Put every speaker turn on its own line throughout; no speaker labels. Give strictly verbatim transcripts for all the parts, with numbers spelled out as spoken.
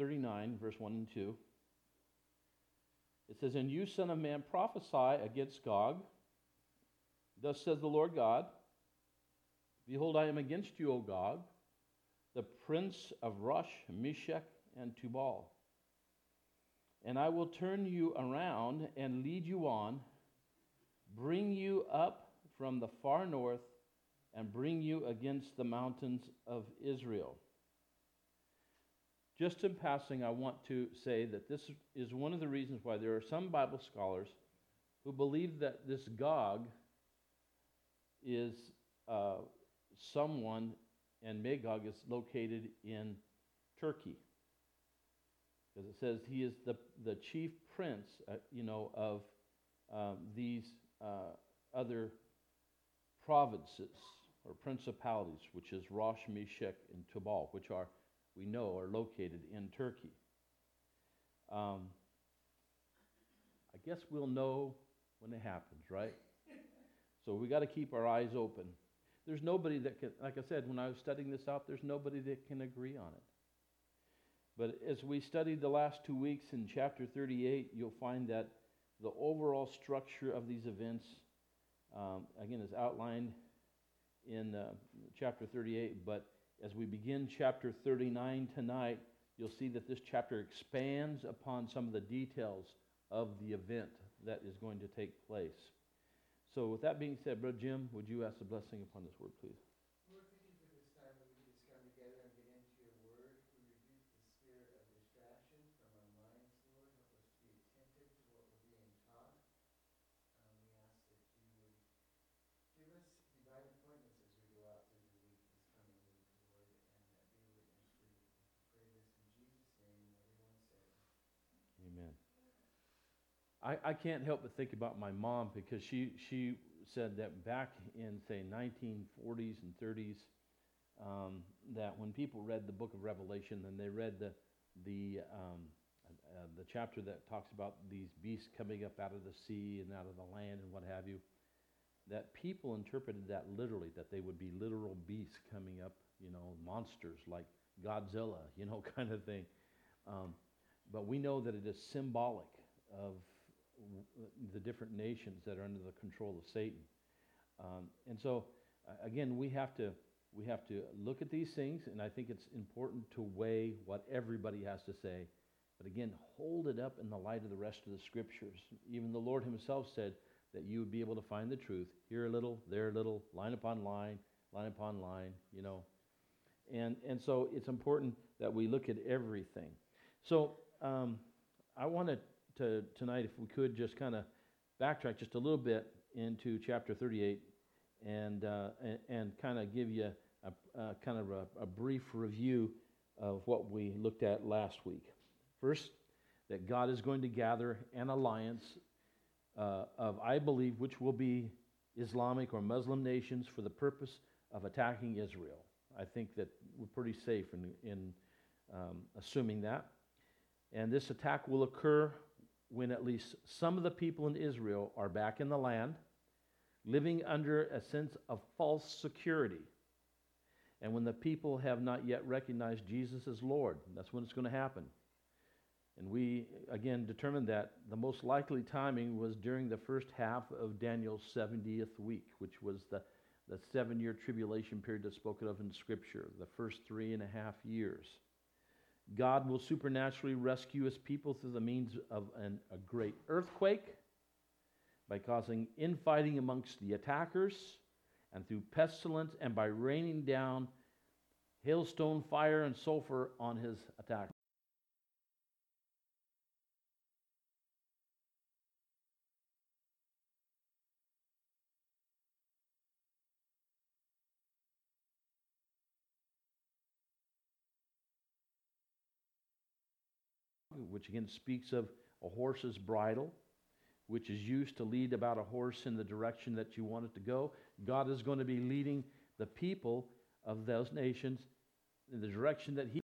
thirty-nine, verse one and two. It says, "And you, son of man, prophesy against Gog. Thus says the Lord God, Behold, I am against you, O Gog, the prince of Rosh, Meshech, and Tubal. And I will turn you around and lead you on, bring you up from the far north, and bring you against the mountains of Israel." Just in passing, I want to say that this is one of the reasons why there are some Bible scholars who believe that this Gog is uh, someone, and Magog is located in Turkey. Because it says he is the, the chief prince, uh, you know, of um, these uh, other provinces or principalities, which is Rosh, Meshech, and Tubal, which are, we know, are located in Turkey. Um, I guess we'll know when it happens, right? So we got to keep our eyes open. There's nobody that can, like I said, when I was studying this out, there's nobody that can agree on it. But as we studied the last two weeks in chapter thirty-eight, you'll find that the overall structure of these events, um, again, is outlined in uh, chapter thirty-eight. But as we begin chapter thirty-nine tonight, you'll see that this chapter expands upon some of the details of the event that is going to take place. So with that being said, Brother Jim, would you ask a blessing upon this word, please?
Lord, thank you for this time that we can just come together and get into your word. We rebuke the spirit of distraction from our minds, Lord. Help us to be attentive to what we're being taught. Um, we ask that you would give us divine appointments as we go out through the week, this coming week, Lord, and that be a witness for you. We pray this in Jesus' name, and everyone said.
Amen. I, I can't help but think about my mom, because she, she said that back in, say, nineteen forties and thirties, um, that when people read the book of Revelation and they read the the um, uh, the chapter that talks about these beasts coming up out of the sea and out of the land and what have you, that people interpreted that literally, that they would be literal beasts coming up, you know, monsters like Godzilla, you know, kind of thing. Um, but we know that it is symbolic of the different nations that are under the control of Satan. Um, and so, uh, again, we have to we have to look at these things, and I think it's important to weigh what everybody has to say. But again, hold it up in the light of the rest of the Scriptures. Even the Lord himself said that you would be able to find the truth, here a little, there a little, line upon line, line upon line, you know. And, and so it's important that we look at everything. So um, I wanted to tonight, if we could, just kind of backtrack just a little bit into chapter thirty-eight, and uh, and, and kind of give you a, a kind of a, a brief review of what we looked at last week. First, that God is going to gather an alliance uh, of, I believe, which will be Islamic or Muslim nations for the purpose of attacking Israel. I think that we're pretty safe in, in um, assuming that. And this attack will occur when at least some of the people in Israel are back in the land, living under a sense of false security. And when the people have not yet recognized Jesus as Lord, that's when it's going to happen. And we, again, determined that the most likely timing was during the first half of Daniel's seventieth week, which was the, the seven-year tribulation period that's spoken of in Scripture, the first three and a half years. God will supernaturally rescue his people through the means of an, a great earthquake, by causing infighting amongst the attackers, and through pestilence, and by raining down hailstone, fire, and sulfur on his attackers. Which again speaks of a horse's bridle, which is used to lead about a horse in the direction that you want it to go. God is going to be leading the people of those nations in the direction that he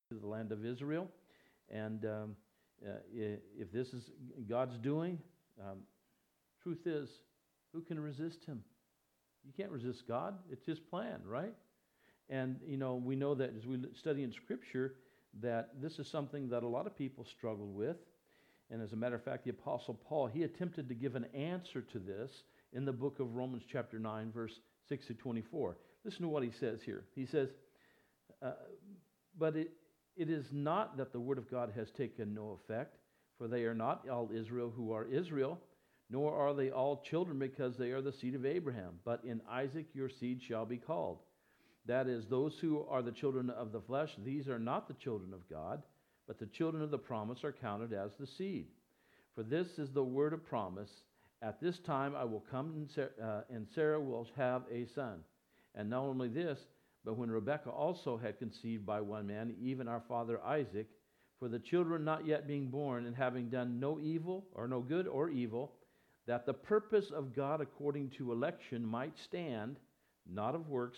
the land of Israel. And um, uh, if this is God's doing, um, truth is, who can resist him? You can't resist God. It's his plan, right? And, you know, we know that as we study in Scripture, that this is something that a lot of people struggle with. And as a matter of fact, the Apostle Paul, he attempted to give an answer to this in the book of Romans chapter nine, verse six to twenty-four. Listen to what he says here. He says, uh, but it, it is not that the word of God has taken no effect, for they are not all Israel who are Israel, nor are they all children because they are the seed of Abraham. But in Isaac your seed shall be called. That is, those who are the children of the flesh, these are not the children of God, but the children of the promise are counted as the seed. For this is the word of promise. At this time I will come, and Sarah, uh, and Sarah will have a son. And not only this, but when Rebekah also had conceived by one man, even our father Isaac, for the children not yet being born, and having done no evil, or no good or evil, that the purpose of God according to election might stand, not of works,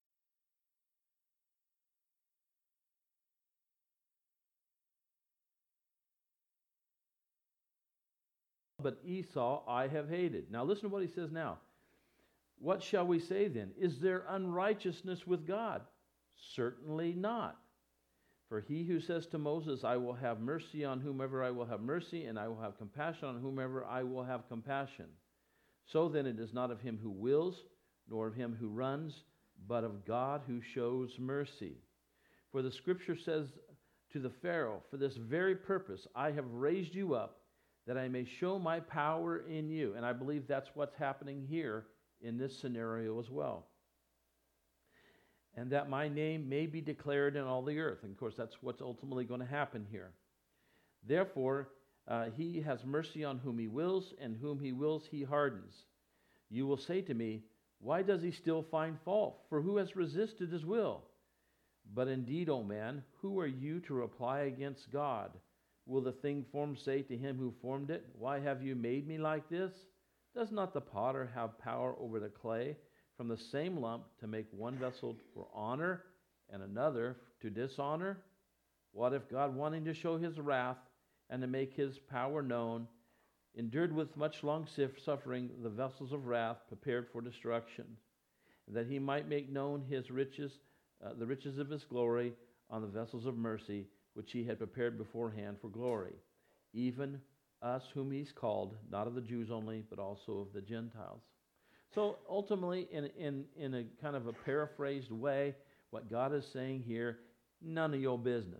but Esau I have hated. Now listen to what he says now. What shall we say then? Is there unrighteousness with God? Certainly not. For he who says to Moses, I will have mercy on whomever I will have mercy, and I will have compassion on whomever I will have compassion. So then it is not of him who wills, nor of him who runs, but of God who shows mercy. For the scripture says to the Pharaoh, for this very purpose I have raised you up, that I may show my power in you. And I believe that's what's happening here in this scenario as well. And that my name may be declared in all the earth. And of course, that's what's ultimately going to happen here. Therefore, uh, he has mercy on whom he wills, and whom he wills he hardens. You will say to me, why does he still find fault? For who has resisted his will? But indeed, O man, who are you to reply against God? Will the thing formed say to him who formed it, why have you made me like this? Does not the potter have power over the clay, from the same lump to make one vessel for honor and another to dishonor? What if God, wanting to show his wrath and to make his power known, endured with much long suffering the vessels of wrath prepared for destruction, that he might make known his riches, uh, the riches of his glory on the vessels of mercy, which he had prepared beforehand for glory, even us whom he's called, not of the Jews only, but also of the Gentiles. So ultimately, in, in, in a kind of a paraphrased way, what God is saying here, none of your business.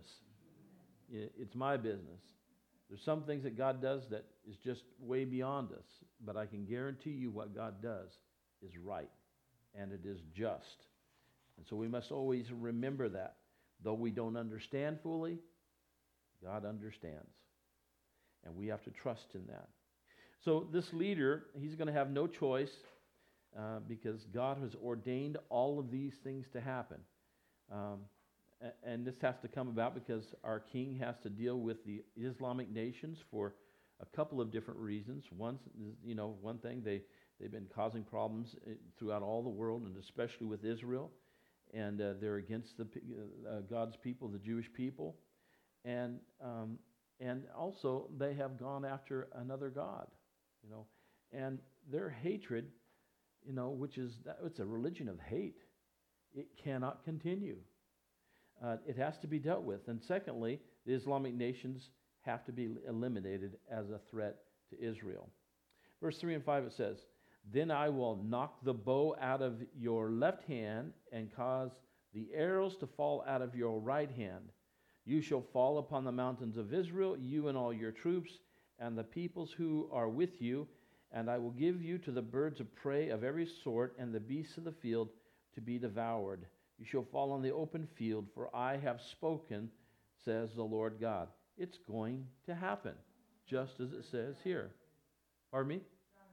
It's my business. There's some things that God does that is just way beyond us, but I can guarantee you what God does is right, and it is just. And so we must always remember that. Though we don't understand fully, God understands. And we have to trust in that. So this leader, he's going to have no choice uh, because God has ordained all of these things to happen. Um, and this has to come about because our king has to deal with the Islamic nations for a couple of different reasons. One, you know, one thing, they, they've been causing problems throughout all the world, and especially with Israel. And uh, they're against the uh, God's people, the Jewish people, and um, and also they have gone after another god, you know, and their hatred, you know, which is that, it's a religion of hate. It cannot continue. Uh, it has to be dealt with. And secondly, the Islamic nations have to be eliminated as a threat to Israel. Verse three and five it says, then I will knock the bow out of your left hand and cause the arrows to fall out of your right hand. You shall fall upon the mountains of Israel, you and all your troops, and the peoples who are with you, and I will give you to the birds of prey of every sort and the beasts of the field to be devoured. You shall fall on the open field, for I have spoken, says the Lord God. It's going to happen, just as it says here. Pardon me?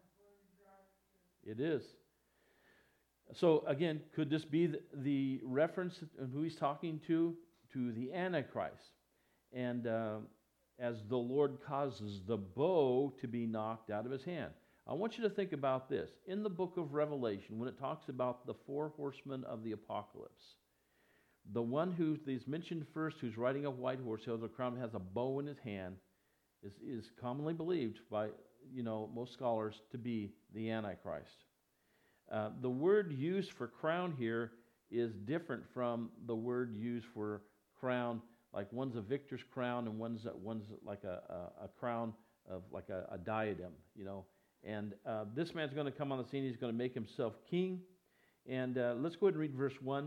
It is. So again, could this be the, the reference of who he's talking to? To the Antichrist. And uh, as the Lord causes the bow to be knocked out of his hand. I want you to think about this. In the book of Revelation, when it talks about the four horsemen of the apocalypse, the one who is mentioned first, who's riding a white horse, who has a crown, has a bow in his hand, is, is commonly believed by, you know, most scholars to be the Antichrist. Uh, the word used for crown here is different from the word used for crown. Like one's a victor's crown and one's one's like a, a, a crown of like a, a diadem, you know. And uh, this man's going to come on the scene. He's going to make himself king. And uh, let's go ahead and read verse one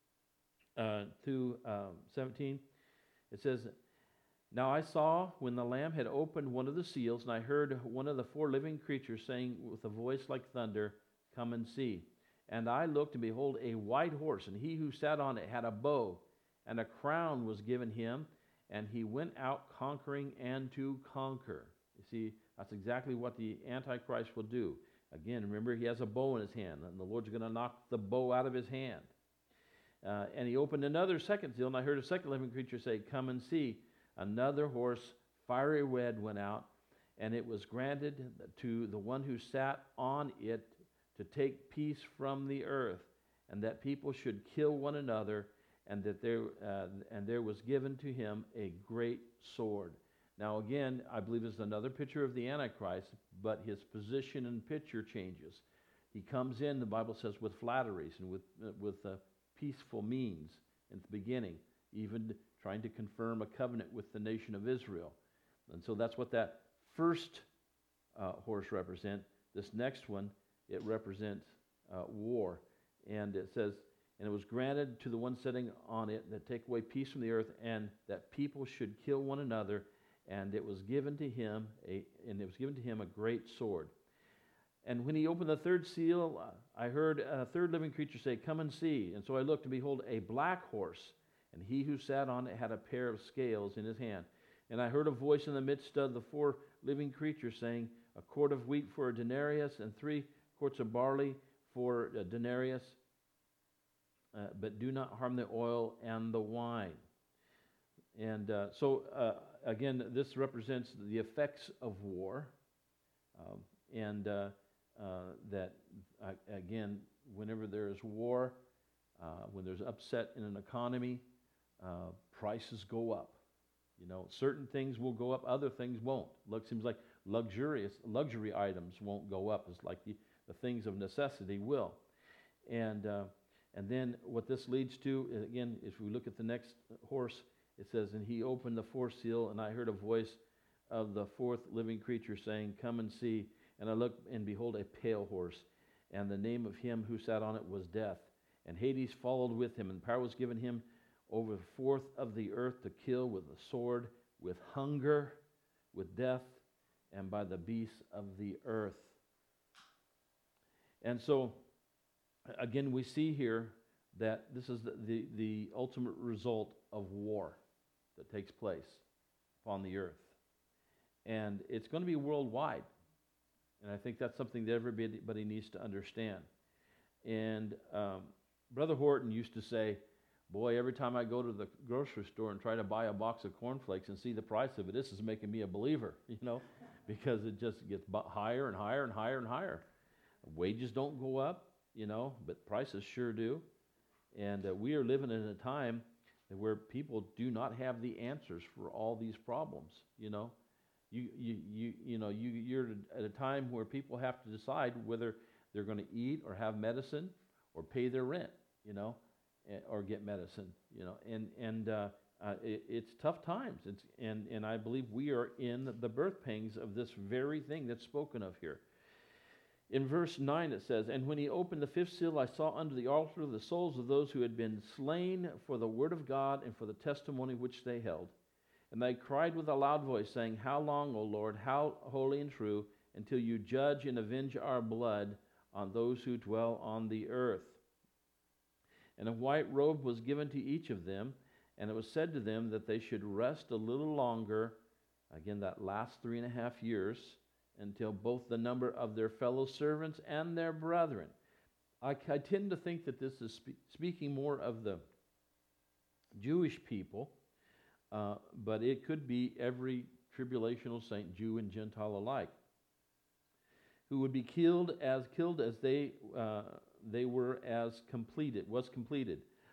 uh, through um, seventeen. It says, "Now I saw when the Lamb had opened one of the seals, and I heard one of the four living creatures saying with a voice like thunder, 'Come and see.' And I looked, and behold, a white horse, and he who sat on it had a bow, and a crown was given him, and he went out conquering and to conquer." You see, that's exactly what the Antichrist will do. Again, remember, he has a bow in his hand, and the Lord's going to knock the bow out of his hand. Uh, and he opened another second seal, and I heard a second living creature say, "Come and see." Another horse, fiery red, went out, and it was granted to the one who sat on it to take peace from the earth, and that people should kill one another, and that there uh, and there was given to him a great sword. Now again, I believe this is another picture of the Antichrist, but his position and picture changes. He comes in, the Bible says, with flatteries and with uh, with uh, peaceful means in the beginning, even trying to confirm a covenant with the nation of Israel. And so that's what that first uh, horse represents. This next one, it represents uh, war. And it says, "And it was granted to the one sitting on it that take away peace from the earth, and that people should kill one another. And it was given to him a and it was given to him a great sword." And when he opened the third seal, uh, I heard a third living creature say, "Come and see." And so I looked, and behold, a black horse, and he who sat on it had a pair of scales in his hand. And I heard a voice in the midst of the four living creatures saying, "A quart of wheat for a denarius, and three quarts of barley for a denarius, uh, but do not harm the oil and the wine." And uh, so, uh, again, this represents the effects of war. Um, and uh, uh, that, uh, again, whenever there is war, uh, when there's upset in an economy, uh, prices go up. You know, certain things will go up, other things won't. Look, seems like luxurious luxury items won't go up. It's like the, the things of necessity will. And uh, and then what this leads to, again, if we look at the next horse, it says, "And he opened the fourth seal, and I heard a voice of the fourth living creature saying, 'Come and see.' And I looked, and behold, a pale horse, and the name of him who sat on it was Death. And Hades followed with him, and power was given him over the fourth of the earth to kill with the sword, with hunger, with death, and by the beasts of the earth." And so, again, we see here that this is the, the, the ultimate result of war that takes place upon the earth. And it's going to be worldwide. And I think that's something that everybody needs to understand. And um, Brother Horton used to say, "Boy, every time I go to the grocery store and try to buy a box of cornflakes and see the price of it, this is making me a believer," you know, because it just gets higher and higher and higher and higher. Wages don't go up, you know, but prices sure do. And uh, we are living in a time where people do not have the answers for all these problems, you know. You you you you know, you you're at a time where people have to decide whether they're going to eat or have medicine or pay their rent, you know, or get medicine, you know. And and uh, uh, it, it's tough times. It's and and I believe we are in the birth pangs of this very thing that's spoken of here. In verse nine it says, "And when he opened the fifth seal, I saw under the altar the souls of those who had been slain for the word of God and for the testimony which they held. And they cried with a loud voice, saying, 'How long, O Lord, how holy and true, until you judge and avenge our blood on those who dwell on the earth?' And a white robe was given to each of them, and it was said to them that they should rest a little longer," again, that last three and a half years, "until both the number of their fellow servants and their brethren." I, I tend to think that this is spe- speaking more of the Jewish people, uh, but it could be every tribulational saint, Jew and Gentile alike, who would be killed as killed as they uh, they were as completed was completed.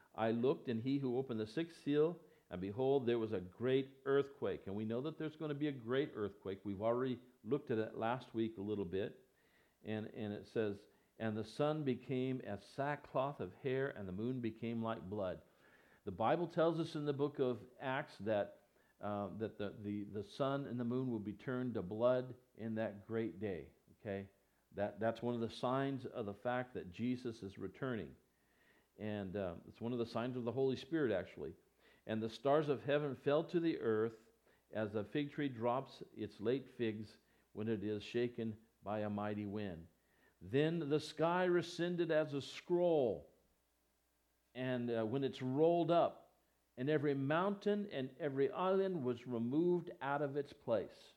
I looked, and he who opened the sixth seal, and behold, there was a great earthquake. And we know that there's going to be a great earthquake. We've already looked at it last week a little bit. And, and it says, and the sun became as sackcloth of hair, and the moon became like blood. The Bible tells us in the book of Acts that, uh, that the, the, the sun and the moon will be turned to blood in that great day. Okay? That, that's one of the signs of the fact that Jesus is returning. And uh, it's one of the signs of the Holy Spirit, actually. And the stars of heaven fell to the earth as a fig tree drops its late figs when it is shaken by a mighty wind. Then the sky rescinded as a scroll, and uh, when it's rolled up, and every mountain and every island was removed out of its place.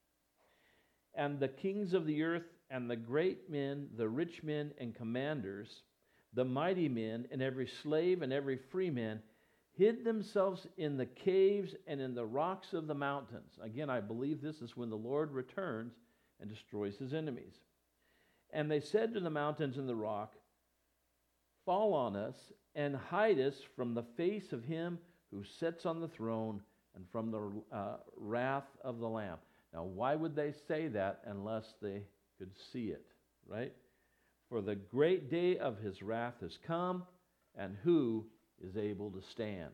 And the kings of the earth and the great men, the rich men and commanders, the mighty men, and every slave and every free man hid themselves in the caves and in the rocks of the mountains. Again, I believe this is when the Lord returns and destroys his enemies. And they said to the mountains and the rock, fall on us and hide us from the face of him who sits on the throne and from the uh, wrath of the Lamb. Now, why would they say that unless they could see it, right? For the great day of his wrath has come, and who is able to stand?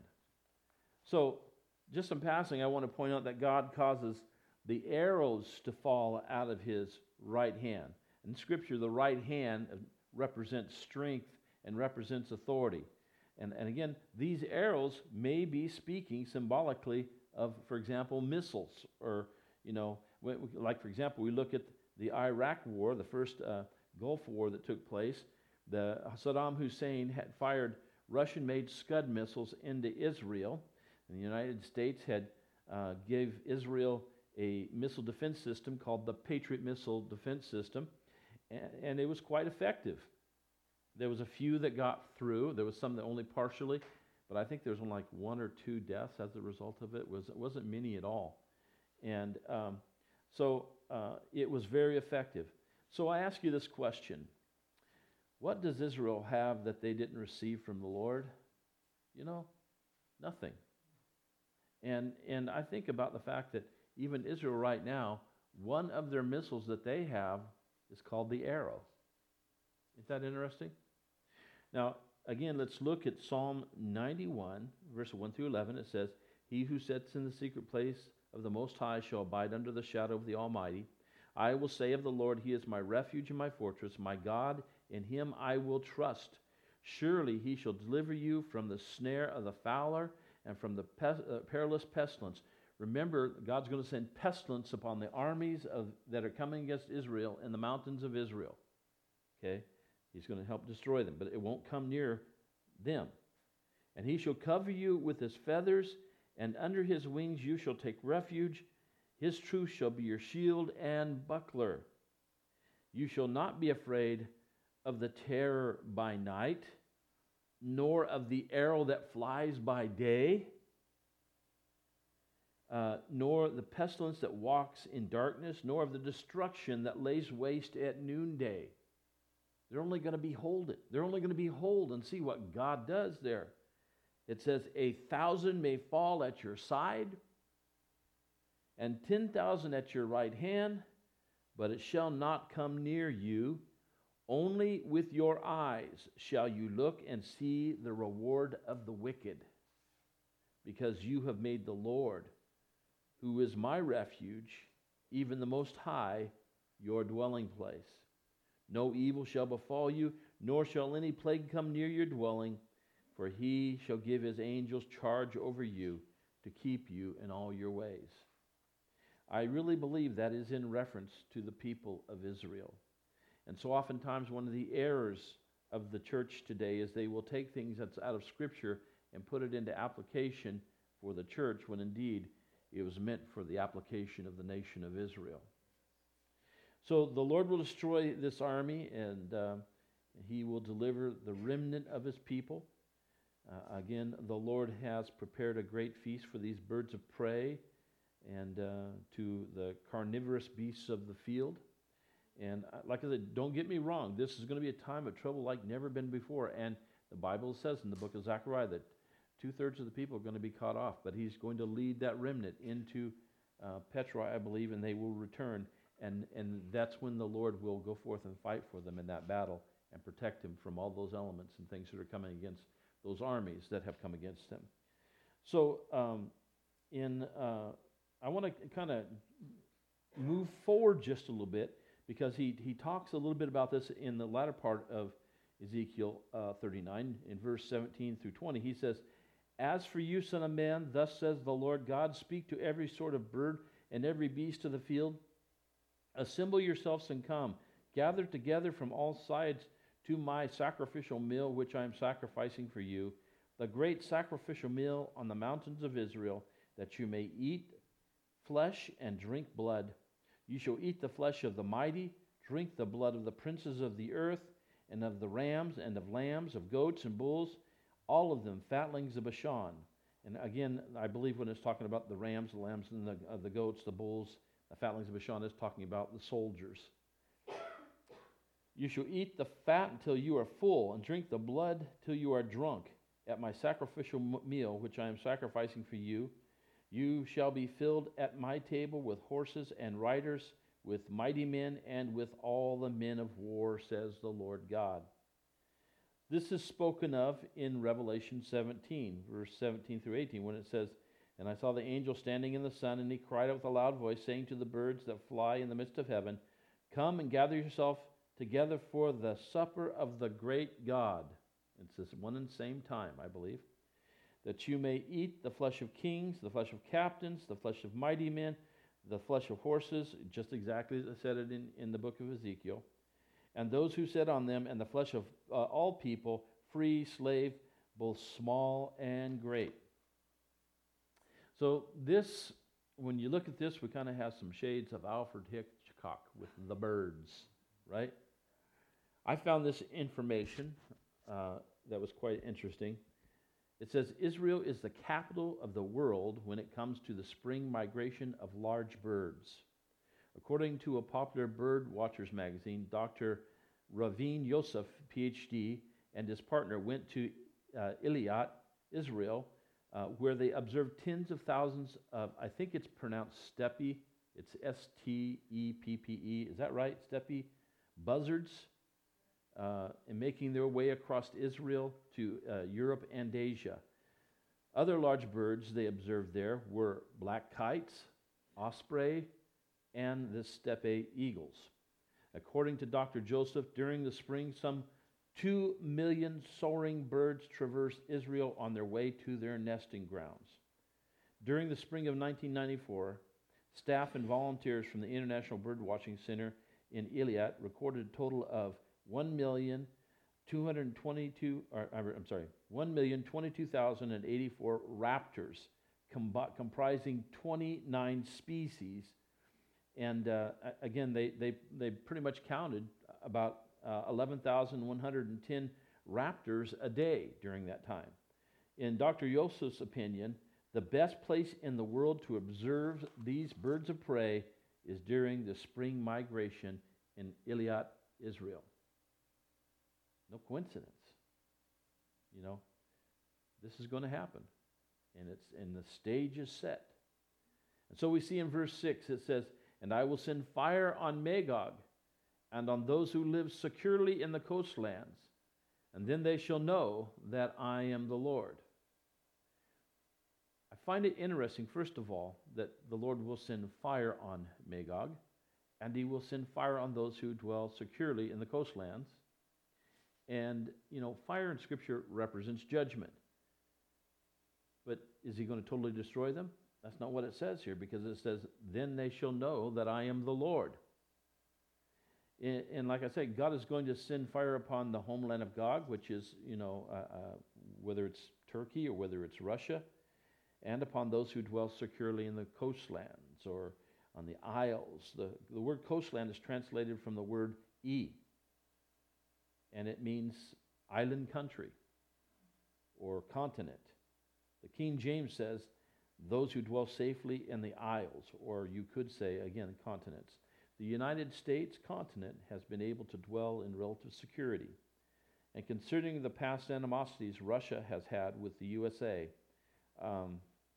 So, just in passing, I want to point out that God causes the arrows to fall out of his right hand. In Scripture, the right hand represents strength and represents authority. And, and again, these arrows may be speaking symbolically of, for example, missiles. Or, you know, like, for example, we look at the Iraq War, the first uh, Gulf War that took place. The Saddam Hussein had fired Russian-made Scud missiles into Israel. And the United States had uh, gave Israel a missile defense system called the Patriot Missile Defense System. And it was quite effective. There was a few that got through. There was some that only partially, but I think there was only like one or two deaths as a result of it. It, was, it wasn't many at all. And um, so uh, it was very effective. So I ask you this question. What does Israel have that they didn't receive from the Lord? You know, nothing. And, and I think about the fact that even Israel right now, one of their missiles that they have is called the arrow. Isn't that interesting? Now, again, let's look at Psalm ninety-one, verse one through eleven. It says, he who sits in the secret place of the Most High shall abide under the shadow of the Almighty. I will say of the Lord, he is my refuge and my fortress, my God, in him I will trust. Surely he shall deliver you from the snare of the fowler and from the pes- uh, perilous pestilence. Remember, God's going to send pestilence upon the armies of, that are coming against Israel in the mountains of Israel. Okay? He's going to help destroy them, but it won't come near them. And he shall cover you with his feathers, and under his wings you shall take refuge. His truth shall be your shield and buckler. You shall not be afraid of the terror by night, nor of the arrow that flies by day, Uh, nor the pestilence that walks in darkness, nor of the destruction that lays waste at noonday. They're only going to behold it. They're only going to behold and see what God does there. It says, a thousand may fall at your side, and ten thousand at your right hand, but it shall not come near you. Only with your eyes shall you look and see the reward of the wicked, because you have made the Lord, who is my refuge, even the Most High, your dwelling place. No evil shall befall you, nor shall any plague come near your dwelling, for he shall give his angels charge over you to keep you in all your ways. I really believe that is in reference to the people of Israel. And so oftentimes one of the errors of the church today is they will take things that's out of Scripture and put it into application for the church, when indeed it was meant for the application of the nation of Israel. So the Lord will destroy this army, and uh, he will deliver the remnant of his people. Uh, again, the Lord has prepared a great feast for these birds of prey and uh, to the carnivorous beasts of the field. And uh, like I said, don't get me wrong, this is going to be a time of trouble like never been before. And The Bible says in the book of Zechariah that two-thirds of the people are going to be cut off, but he's going to lead that remnant into uh, Petra, I believe, and they will return. And, and that's when the Lord will go forth and fight for them in that battle and protect him from all those elements and things that are coming against those armies that have come against him. So um, in uh, I want to kind of move forward just a little bit, because he, he talks a little bit about this in the latter part of Ezekiel uh, thirty-nine, in verse seventeen through twenty. He says, "As for you, son of man, thus says the Lord God, speak to every sort of bird and every beast of the field. Assemble yourselves and come. Gather together from all sides to my sacrificial meal, which I am sacrificing for you, the great sacrificial meal on the mountains of Israel, that you may eat flesh and drink blood. You shall eat the flesh of the mighty, drink the blood of the princes of the earth, and of the rams and of lambs, of goats and bulls, all of them fatlings of Bashan." And again, I believe when it's talking about the rams, the lambs, and the, uh, the goats, the bulls, the fatlings of Bashan, is talking about the soldiers. "You shall eat the fat until you are full, and drink the blood till you are drunk. At my sacrificial meal, which I am sacrificing for you, you shall be filled at my table with horses and riders, with mighty men, and with all the men of war, says the Lord God." This is spoken of in Revelation seventeen, verse seventeen through eighteen, when it says, "And I saw the angel standing in the sun, and he cried out with a loud voice, saying to the birds that fly in the midst of heaven, Come and gather yourself together for the supper of the great God." It's this one and same time, I believe. "That you may eat the flesh of kings, the flesh of captains, the flesh of mighty men, the flesh of horses," just exactly as I said it in, in the book of Ezekiel, "and those who sit on them, and the flesh of uh, all people, free, slave, both small and great." So this, when you look at this, we kind of have some shades of Alfred Hitchcock with the birds, right? I found this information uh, that was quite interesting. It says, "Israel is the capital of the world when it comes to the spring migration of large birds. According to a popular bird watchers magazine, Doctor Ravin Yosef, P H D, and his partner went to uh, Eilat, Israel, uh, where they observed tens of thousands of, I think it's pronounced steppe, it's S T E P P E, is that right, steppe, buzzards, uh, and making their way across Israel to uh, Europe and Asia. Other large birds they observed there were black kites, osprey, and the steppe eagles. According to Doctor Joseph, during the spring, some two million soaring birds traversed Israel on their way to their nesting grounds. During the spring of nineteen ninety-four, staff and volunteers from the International Birdwatching Center in Eilat recorded a total of one million two hundred twenty-two, or, I'm sorry, one million twenty-two thousand eighty-four raptors, com- comprising twenty-nine species. And uh, again, they, they, they pretty much counted about uh, eleven thousand one hundred ten raptors a day during that time. In Doctor Yosef's opinion, the best place in the world to observe these birds of prey is during the spring migration in Eilat, Israel. No coincidence. You know, this is going to happen, and it's and the stage is set. And so we see in verse six, it says, "And I will send fire on Magog and on those who live securely in the coastlands, and then they shall know that I am the Lord." I find it interesting, first of all, that the Lord will send fire on Magog, and he will send fire on those who dwell securely in the coastlands. And, you know, fire in Scripture represents judgment. But is he going to totally destroy them? That's not what it says here, because it says, "Then they shall know that I am the Lord." And, and like I said, God is going to send fire upon the homeland of Gog, which is, you know, uh, uh, whether it's Turkey or whether it's Russia, and upon those who dwell securely in the coastlands or on the isles. The, the word coastland is translated from the word E, and it means island country or continent. The King James says, "Those who dwell safely in the isles," or you could say, again, continents. The United States continent has been able to dwell in relative security. And considering the past animosities Russia has had with the U S A, um,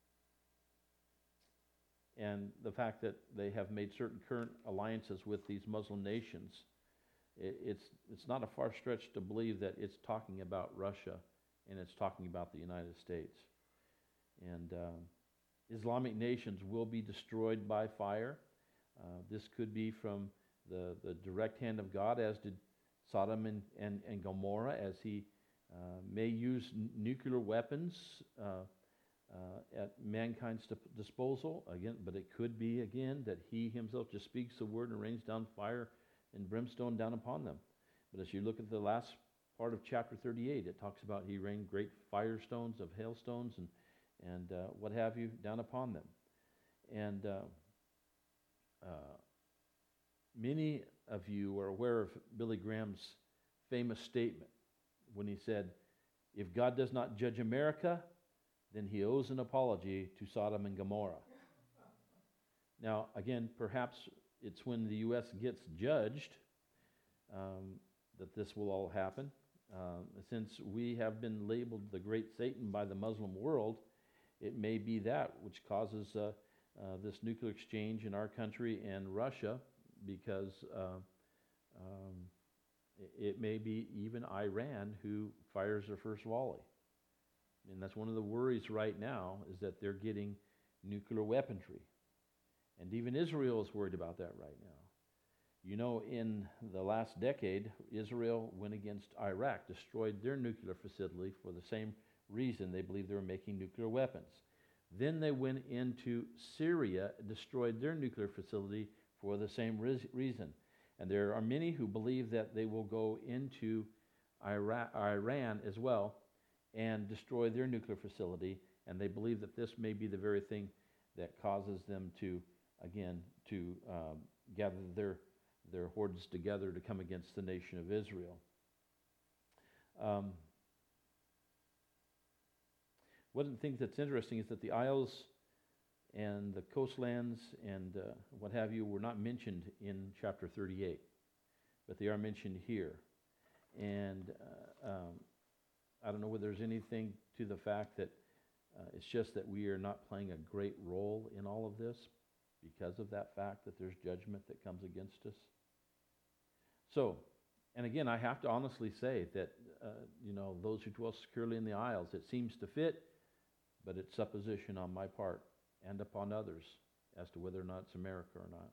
and the fact that they have made certain current alliances with these Muslim nations, it, it's it's not a far stretch to believe that it's talking about Russia and it's talking about the United States. And um, Islamic nations will be destroyed by fire. Uh, this could be from the, the direct hand of God, as did Sodom and, and, and Gomorrah, as he uh, may use n- nuclear weapons uh, uh, at mankind's dip- disposal. Again, but it could be, again, that he himself just speaks the word and rains down fire and brimstone down upon them. But as you look at the last part of chapter thirty-eight, it talks about he rained great firestones of hailstones and, and uh, what have you down upon them. And uh, uh, many of you are aware of Billy Graham's famous statement when he said, "If God does not judge America, then he owes an apology to Sodom and Gomorrah." Now, again, perhaps it's when the U S gets judged um, that this will all happen. Uh, since we have been labeled the great Satan by the Muslim world, it may be that which causes uh, uh, this nuclear exchange in our country and Russia, because uh, um, it, it may be even Iran who fires their first volley. And that's one of the worries right now, is that they're getting nuclear weaponry. And even Israel is worried about that right now. You know, in the last decade, Israel went against Iraq, destroyed their nuclear facility for the same reason. They believed they were making nuclear weapons. Then they went into Syria, destroyed their nuclear facility for the same re- reason. And there are many who believe that they will go into Iraq, Iran as well and destroy their nuclear facility, and they believe that this may be the very thing that causes them to, again, to um, gather their their hordes together to come against the nation of Israel. Um, one of the things that's interesting is that the isles and the coastlands and uh, what have you were not mentioned in chapter thirty-eight, but they are mentioned here. And uh, um, I don't know whether there's anything to the fact that uh, it's just that we are not playing a great role in all of this because of that fact that there's judgment that comes against us. So, and again, I have to honestly say that, uh, you know, those who dwell securely in the isles, it seems to fit, but it's supposition on my part and upon others as to whether or not it's America or not.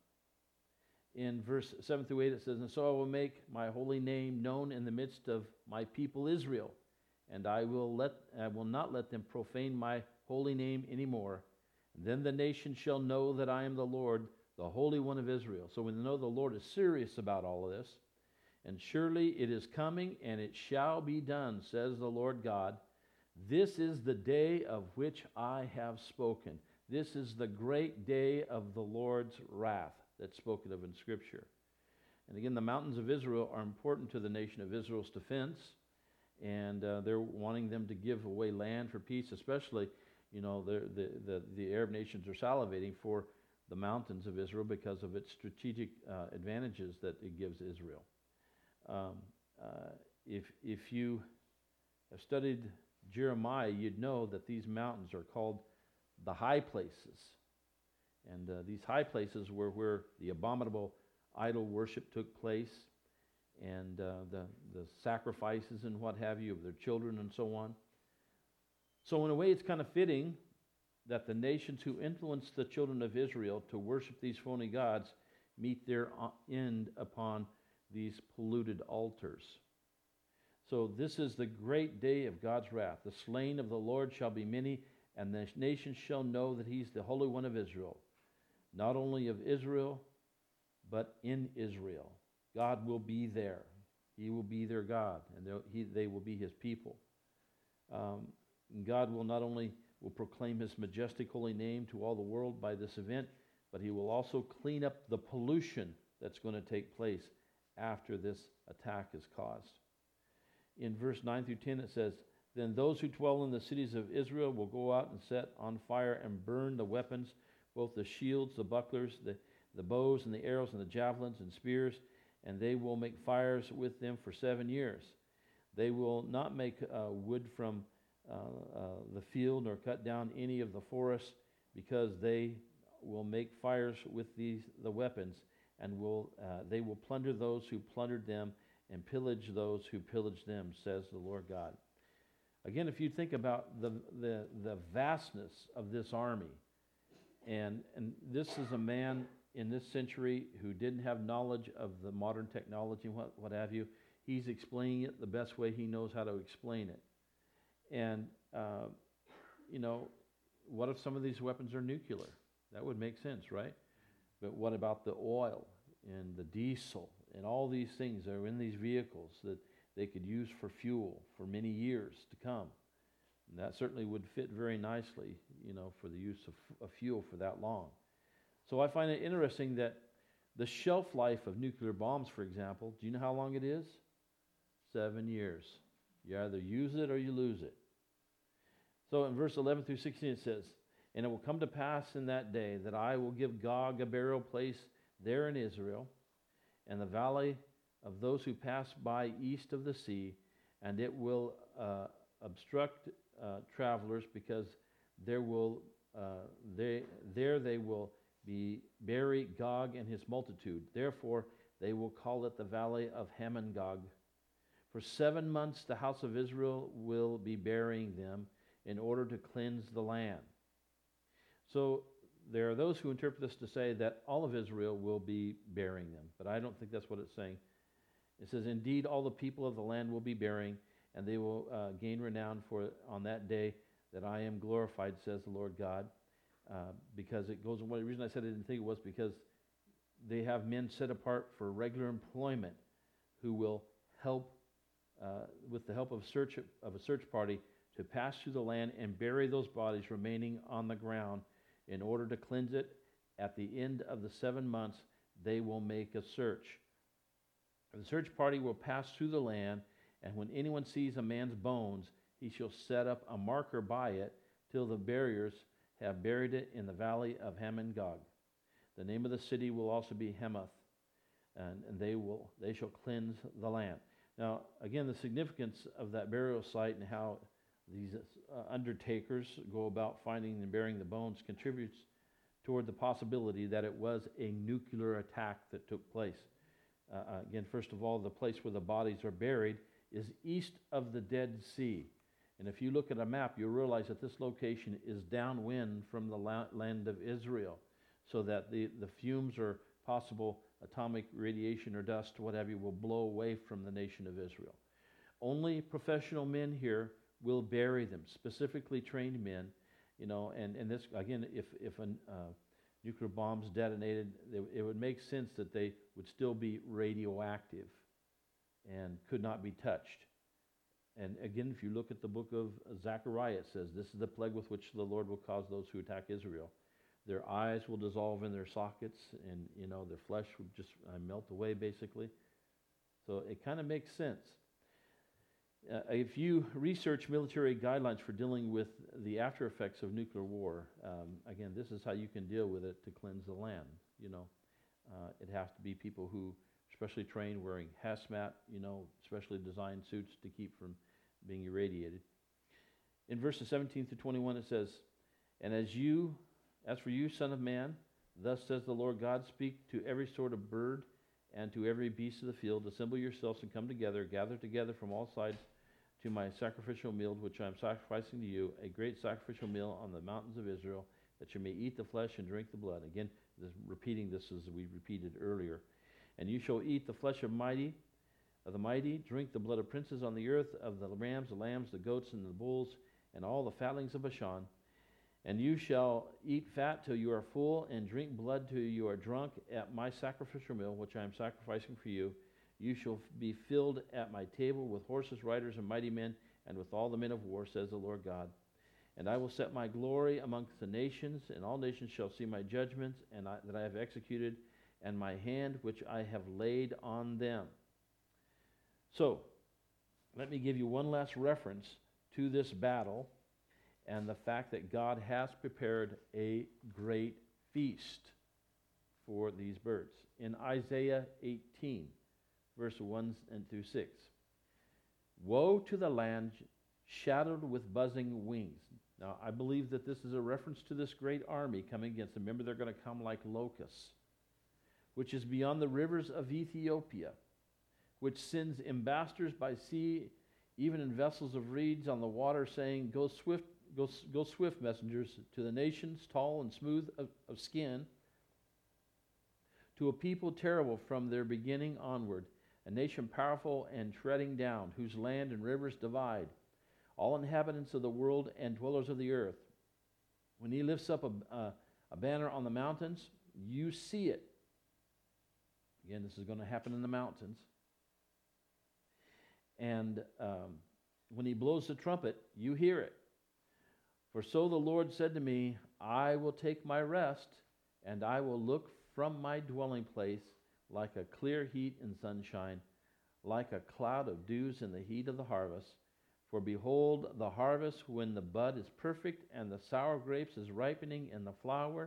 In verse seven through eight, it says, "And so I will make my holy name known in the midst of my people Israel, and I will let I will not let them profane my holy name anymore. And then the nations shall know that I am the Lord, the Holy One of Israel." So we know the Lord is serious about all of this. "And surely it is coming, and it shall be done, says the Lord God. This is the day of which I have spoken." This is the great day of the Lord's wrath that's spoken of in Scripture. And again, the mountains of Israel are important to the nation of Israel's defense, and uh, they're wanting them to give away land for peace, especially, you know, the, the, the, the Arab nations are salivating for the mountains of Israel because of its strategic uh, advantages that it gives Israel. Um, uh, if, if you have studied Jeremiah, you'd know that these mountains are called the high places. And uh, these high places were where the abominable idol worship took place, and uh, the, the sacrifices and what have you of their children and so on. So in a way, it's kind of fitting that the nations who influenced the children of Israel to worship these phony gods meet their end upon these polluted altars. So this is the great day of God's wrath. The slain of the Lord shall be many, and the nations shall know that he's the Holy One of Israel. Not only of Israel, but in Israel. God will be there. He will be their God, and he, they will be his people. Um, God will not only will proclaim his majestic holy name to all the world by this event, but he will also clean up the pollution that's going to take place after this attack is caused. In verse nine through ten, it says, "Then those who dwell in the cities of Israel will go out and set on fire and burn the weapons, both the shields, the bucklers, the, the bows and the arrows and the javelins and spears, and they will make fires with them for seven years. They will not make uh, wood from uh, uh, the field, nor cut down any of the forest, because they will make fires with these the weapons, and will uh, they will plunder those who plundered them, and pillage those who pillaged them, says the Lord God. Again, if you think about the the, the vastness of this army, and and this is a man in this century who didn't have knowledge of the modern technology and what, what have you. He's explaining it the best way he knows how to explain it. And, uh, you know, what if some of these weapons are nuclear? That would make sense, right? But what about the oil and the diesel and all these things that are in these vehicles that they could use for fuel for many years to come? And that certainly would fit very nicely, you know, for the use of, of fuel for that long. So I find it interesting that the shelf life of nuclear bombs, for example, do you know how long it is? Seven years. You either use it or you lose it. So in verse eleven through sixteen it says, "And it will come to pass in that day that I will give Gog a burial place there in Israel, and the valley of those who pass by east of the sea, and it will uh, obstruct uh, travelers, because there will uh, they there they will be bury Gog and his multitude. Therefore they will call it the valley of Hamon-Gog. For seven months the house of Israel will be burying them, in order to cleanse the land." So there are those who interpret this to say that all of Israel will be burying them, but I don't think that's what it's saying. It says, "Indeed, all the people of the land will be burying, and they will uh, gain renown for on that day that I am glorified, says the Lord God." Uh, because it goes, one reason I said I didn't think it was because they have men set apart for regular employment who will help, uh, with the help of search of a search party, to pass through the land and bury those bodies remaining on the ground in order to cleanse it. At the end of the seven months, they will make a search. The search party will pass through the land, and when anyone sees a man's bones, he shall set up a marker by it till the buriers have buried it in the valley of Hamon-Gog. The name of the city will also be Hamath, and, and they will they shall cleanse the land. Now, again, the significance of that burial site and how these uh, undertakers go about finding and burying the bones contributes toward the possibility that it was a nuclear attack that took place. Uh, again, first of all, the place where the bodies are buried is east of the Dead Sea. And if you look at a map, you'll realize that this location is downwind from the la- land of Israel, so that the, the fumes or possible atomic radiation or dust, what have you, will blow away from the nation of Israel. Only professional men here will bury them, specifically trained men, you know, and, and this, again, if, if a uh, nuclear bomb's detonated, it, it would make sense that they would still be radioactive and could not be touched. And again, if you look at the book of Zechariah, it says, "This is the plague with which the Lord will cause those who attack Israel. Their eyes will dissolve in their sockets, and, you know, their flesh would just uh, melt away," basically. So it kind of makes sense. Uh, if you research military guidelines for dealing with the after effects of nuclear war, um, again, this is how you can deal with it to cleanse the land. You know, uh, it has to be people who especially trained, wearing hazmat, you know, specially designed suits to keep from being irradiated. In verses seventeen through twenty-one, it says, "And as you, as for you, son of man, thus says the Lord God, speak to every sort of bird and to every beast of the field, assemble yourselves and come together, gather together from all sides to my sacrificial meal, which I am sacrificing to you, a great sacrificial meal on the mountains of Israel, that you may eat the flesh and drink the blood." Again, this, repeating this as we repeated earlier. "And you shall eat the flesh of mighty, of the mighty, drink the blood of princes on the earth, of the rams, the lambs, the goats, and the bulls, and all the fatlings of Bashan. And you shall eat fat till you are full, and drink blood till you are drunk at my sacrificial meal, which I am sacrificing for you. You shall be filled at my table with horses, riders, and mighty men, and with all the men of war, says the Lord God. And I will set my glory amongst the nations, and all nations shall see my judgments and I, that I have executed, and my hand which I have laid on them." So, let me give you one last reference to this battle and the fact that God has prepared a great feast for these birds. In Isaiah eighteen, verse one and through six, Woe to the land shadowed with buzzing wings. Now, I believe that this is a reference to this great army coming against them. Remember, they're going to come like locusts, which is beyond the rivers of Ethiopia, which sends ambassadors by sea, even in vessels of reeds on the water, saying, Go swift, go, go swift, messengers, to the nations, tall and smooth of, of skin, to a people terrible from their beginning onward, a nation powerful and treading down, whose land and rivers divide, all inhabitants of the world and dwellers of the earth. When he lifts up a, a, a banner on the mountains, you see it. Again, this is going to happen in the mountains. And um, when he blows the trumpet, you hear it. For so the Lord said to me, I will take my rest, and I will look from my dwelling place like a clear heat in sunshine, like a cloud of dews in the heat of the harvest. For behold, the harvest, when the bud is perfect and the sour grapes is ripening in the flower,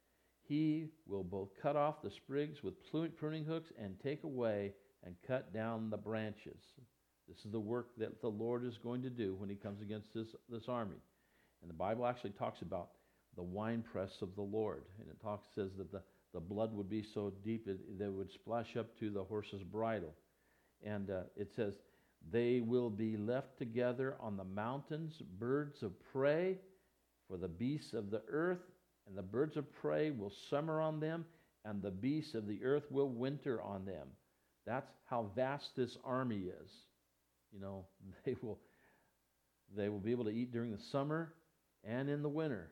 he will both cut off the sprigs with pruning hooks and take away and cut down the branches. This is the work that the Lord is going to do when he comes against this, this army. And the Bible actually talks about the winepress of the Lord. And it talks says that the, the blood would be so deep it, that it would splash up to the horse's bridle. And uh, it says, they will be left together on the mountains, birds of prey, for the beasts of the earth, and the birds of prey will summer on them, and the beasts of the earth will winter on them. That's how vast this army is. You know, they will, they will be able to eat during the summer and in the winter.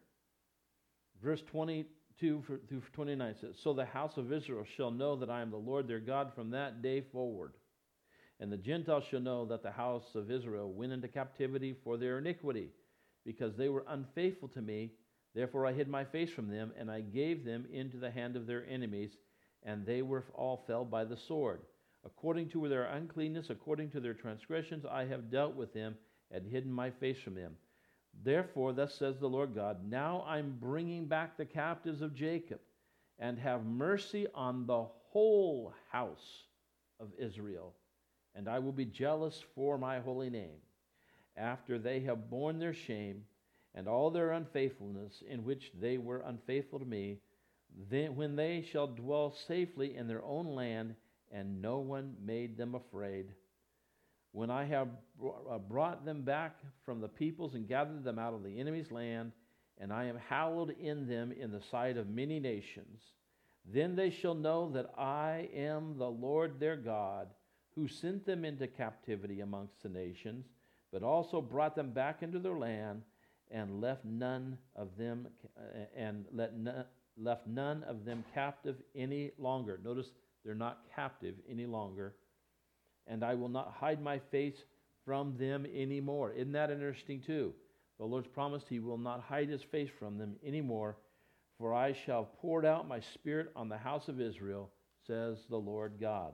Verse twenty-two through twenty-nine says, So the house of Israel shall know that I am the Lord their God from that day forward. And the Gentiles shall know that the house of Israel went into captivity for their iniquity, because they were unfaithful to me. Therefore I hid my face from them, and I gave them into the hand of their enemies, and they were all fell by the sword. According to their uncleanness, according to their transgressions, I have dealt with them, and hidden my face from them. Therefore, thus says the Lord God, now I'm bringing back the captives of Jacob, and have mercy on the whole house of Israel. And I will be jealous for my holy name, after they have borne their shame and all their unfaithfulness, in which they were unfaithful to me, then when they shall dwell safely in their own land, and no one made them afraid. When I have brought them back from the peoples and gathered them out of the enemy's land, and I am hallowed in them in the sight of many nations, then they shall know that I am the Lord their God, who sent them into captivity amongst the nations, but also brought them back into their land, and left none of them and let none, left none of them captive any longer. Notice they're not captive any longer. And I will not hide my face from them anymore. Isn't that interesting too? The Lord's promised he will not hide his face from them anymore, for I shall have poured out my spirit on the house of Israel, says the Lord God.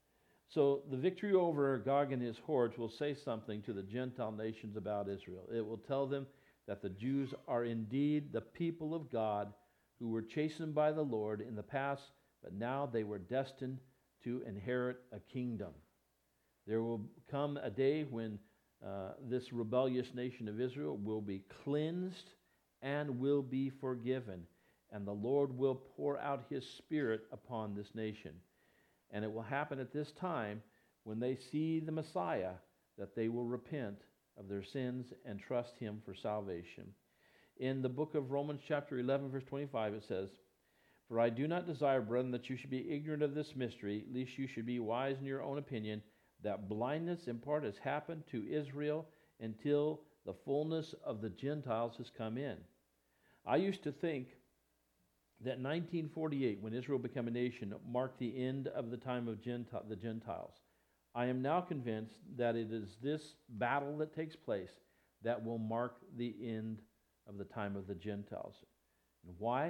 So the victory over Gog and his hordes will say something to the Gentile nations about Israel. It will tell them that the Jews are indeed the people of God who were chastened by the Lord in the past, but now they were destined to inherit a kingdom. There will come a day when uh, this rebellious nation of Israel will be cleansed and will be forgiven, and the Lord will pour out his Spirit upon this nation. And it will happen at this time when they see the Messiah that they will repent of their sins and trust him for salvation. In the book of Romans chapter eleven, verse twenty-five, it says, For I do not desire, brethren, that you should be ignorant of this mystery, lest you should be wise in your own opinion, that blindness in part has happened to Israel until the fullness of the Gentiles has come in. I used to think that nineteen forty-eight, when Israel became a nation, marked the end of the time of Gentile, the Gentiles. I am now convinced that it is this battle that takes place that will mark the end of the time of the Gentiles. And why?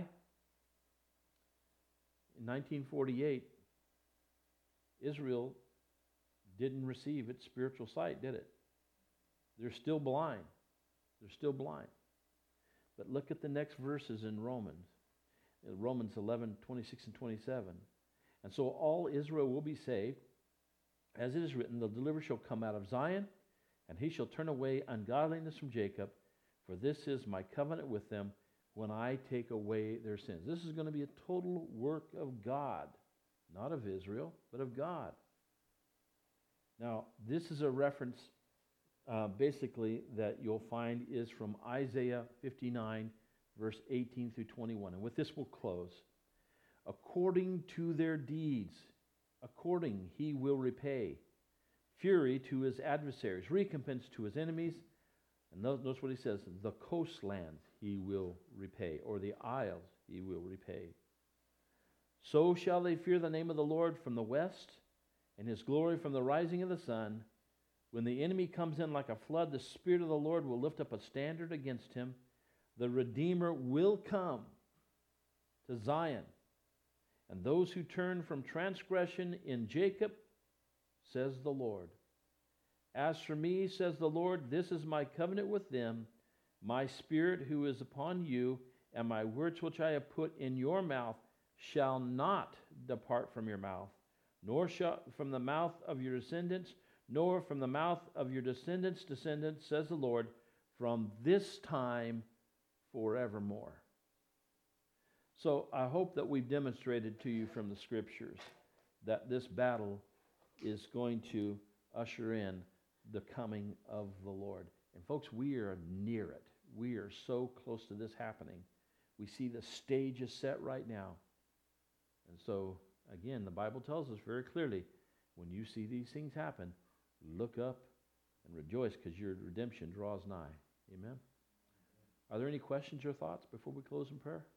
In nineteen forty-eight, Israel didn't receive its spiritual sight, did it? They're still blind. They're still blind. But look at the next verses in Romans. Romans eleven, twenty-six and twenty-seven. And so all Israel will be saved. As it is written, the deliverer shall come out of Zion, And he shall turn away ungodliness from Jacob, for this is my covenant with them when I take away their sins. This is going to be a total work of God, not of Israel, but of God. Now, this is a reference uh, basically that you'll find is from Isaiah fifty-nine, verse eighteen through twenty-one. And with this we'll close. According to their deeds, according he will repay. Fury to his adversaries, recompense to his enemies. And notice what he says, the coastlands he will repay, or the isles he will repay. So shall they fear the name of the Lord from the west, and his glory from the rising of the sun. When the enemy comes in like a flood, the Spirit of the Lord will lift up a standard against him. The Redeemer will come to Zion, and those who turn from transgression in Jacob, says the Lord. As for me, says the Lord, this is my covenant with them, my Spirit who is upon you, and my words which I have put in your mouth shall not depart from your mouth, nor shall from the mouth of your descendants, nor from the mouth of your descendants' descendants, says the Lord, from this time forevermore. So I hope that we've demonstrated to you from the Scriptures that this battle is going to usher in the coming of the Lord. And folks, we are near it. We are so close to this happening. We see the stage is set right now. And so, again, the Bible tells us very clearly, when you see these things happen, look up and rejoice because your redemption draws nigh. Amen? Are there any questions or thoughts before we close in prayer?